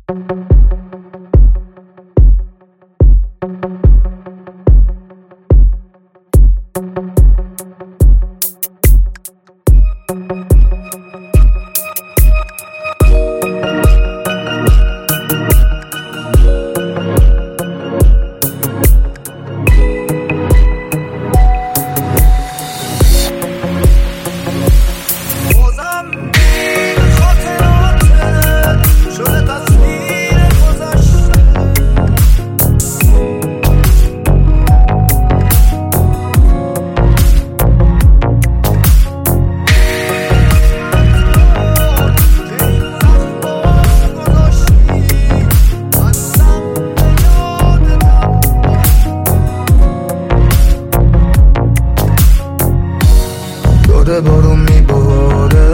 بارون میباره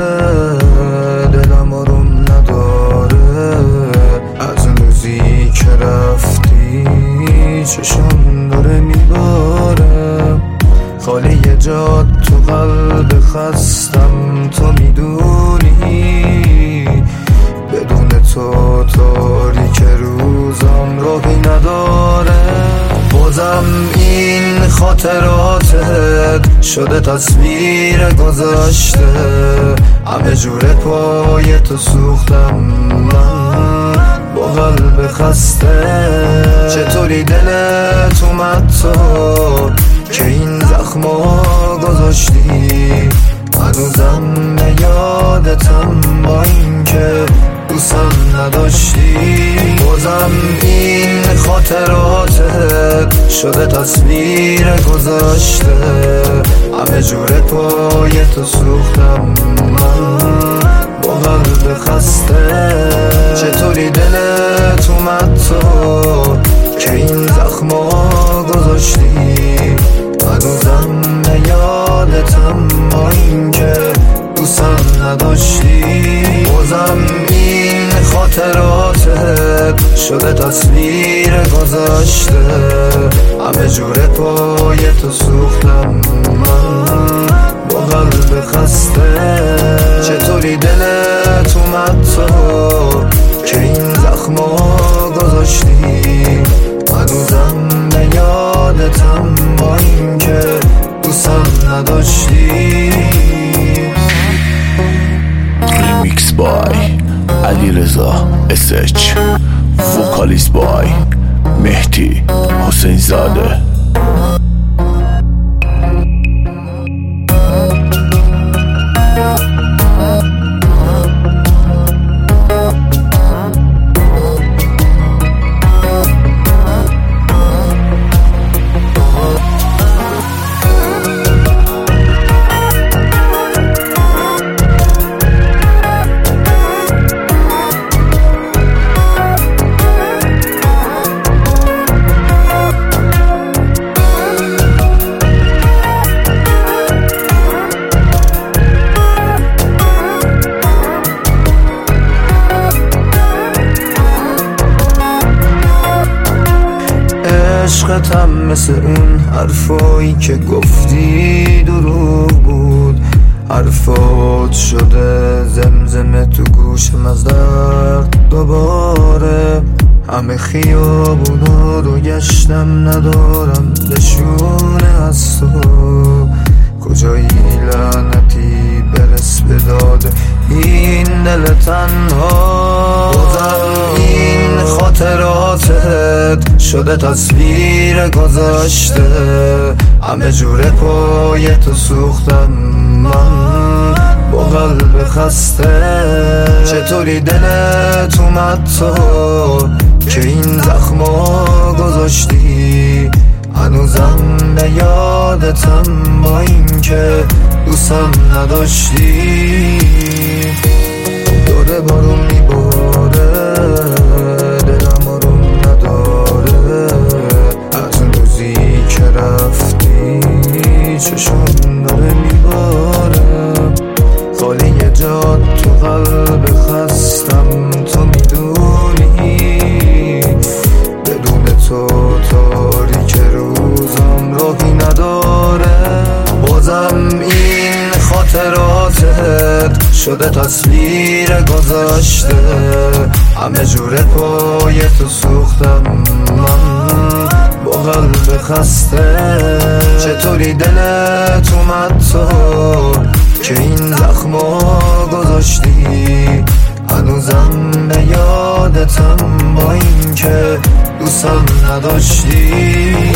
دلم آروم نداره از اون روزی که رفتی چشم داره میباره خالی جاد تو قلب خستم تو میدونی بدون تو تاریک روزم راهی نداره بازم این خاطراتت شده تصویر گذشته همه جوره پای تو سوختم من با قلب خسته چطوری دلت اومد تو که این زخما گذاشتی هنوزم یادتم با این که دوستم نداشتی بازم این خاطراتت شده تصویر گذاشته همه جوره پای تو سوختم من با قلب خسته چطوری دلت اومد تو که این زخما گذاشتی هنوزم یادتم با این که دوستم نداشتی بازم این خاطراتت شده تصویر گذشته همه جوره پای تو سوختم من با قلب خسته چطوری دلت اومد تو که این زخما گذاشتی هنوزم یادتم با این که دوستم نداشتی ریمیکس بای علیرضا SH وکالیست بای مهدی حسین زاده عشقتم مثل اون حرفایی که گفتی دروغ بود حرفات شده زمزمه تو گوشم از درد دوباره همه خیابونا رو گشتم ندارم نشونه از تو کجایی لعنتی برس به داده این دل تنها بازم این خاطراتت شده تصویر گذشته همه جوره پای تو سوختم من با قلب خسته چطوری دلت اومد تو که این زخما گذاشتی هنوزم به یادتم با این که دوستم نداشتی دوره بارون میباره دلم آروم نداره از اون روزی که رفتی چشم داره میباره خالی جاد تو قلب خستم تو میدونی بدون تو تاریک روزم راهی نداره بازم این خاطراتت شده تصویر گذشته همه یه جوره پای تو سوختم من با قلب خسته. چطوری دلت اومد تو که این زخمو گذاشتی؟ هنوزم به یادتم با این که دوستم نداشتی.